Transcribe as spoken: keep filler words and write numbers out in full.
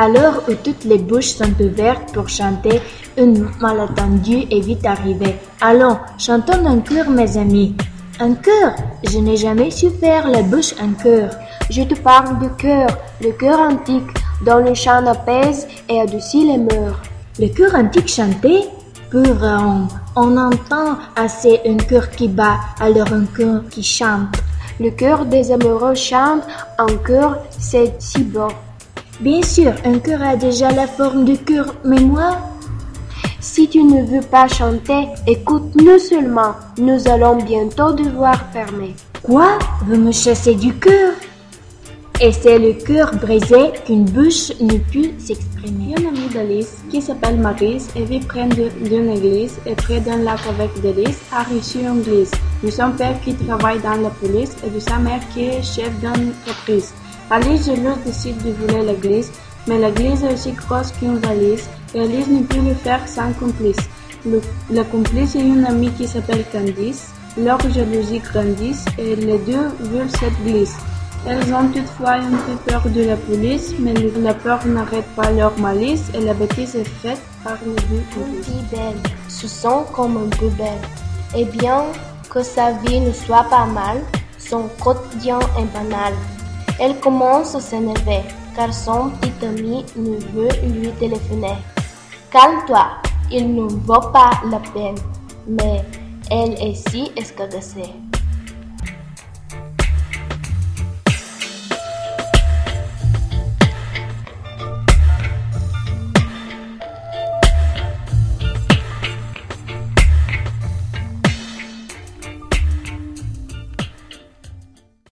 l'heure où toutes les bouches sont ouvertes pour chanter, une malentendu est vite arrivée. Allons, chantons un chœur, mes amis. Un chœur? Je n'ai jamais su faire la bouche un chœur. Je te parle du chœur, le chœur antique, dont le chant apaise et adoucit les mœurs. Le chœur antique chantait? Pour on, on entend assez un chœur qui bat, alors un chœur qui chante. Le chœur des amoureux chante, en chœur, c'est si beau. Bien sûr, un chœur a déjà la forme du chœur, mais moi? Si tu ne veux pas chanter, écoute-nous seulement. Nous allons bientôt devoir fermer. Quoi? Vous me chassez du chœur? Et c'est le cœur brisé qu'une bouche ne put s'exprimer. Une amie d'Alice, qui s'appelle Maryse, et vit près d'une église et près d'un lac avec Alice, a reçu une glisse de son père qui travaille dans la police et de sa mère qui est chef d'entreprise. Alice jalouse décide de voler la glisse, mais la glisse est aussi grosse qu'une valise et Alice ne peut le faire sans complice. Le, la complice est une amie qui s'appelle Candice. Leur jalousie grandit et les deux veulent cette glisse. Elles ont toutefois un peu peur de la police, mais la peur n'arrête pas leur malice et la bêtise est faite par les deux complices. Une fille belle se sent comme un peu belle. Et bien que sa vie ne soit pas mal, son quotidien est banal. Elle commence à s'énerver, car son petit ami ne veut lui téléphoner. Calme-toi, il ne vaut pas la peine, mais elle est si escarrassée.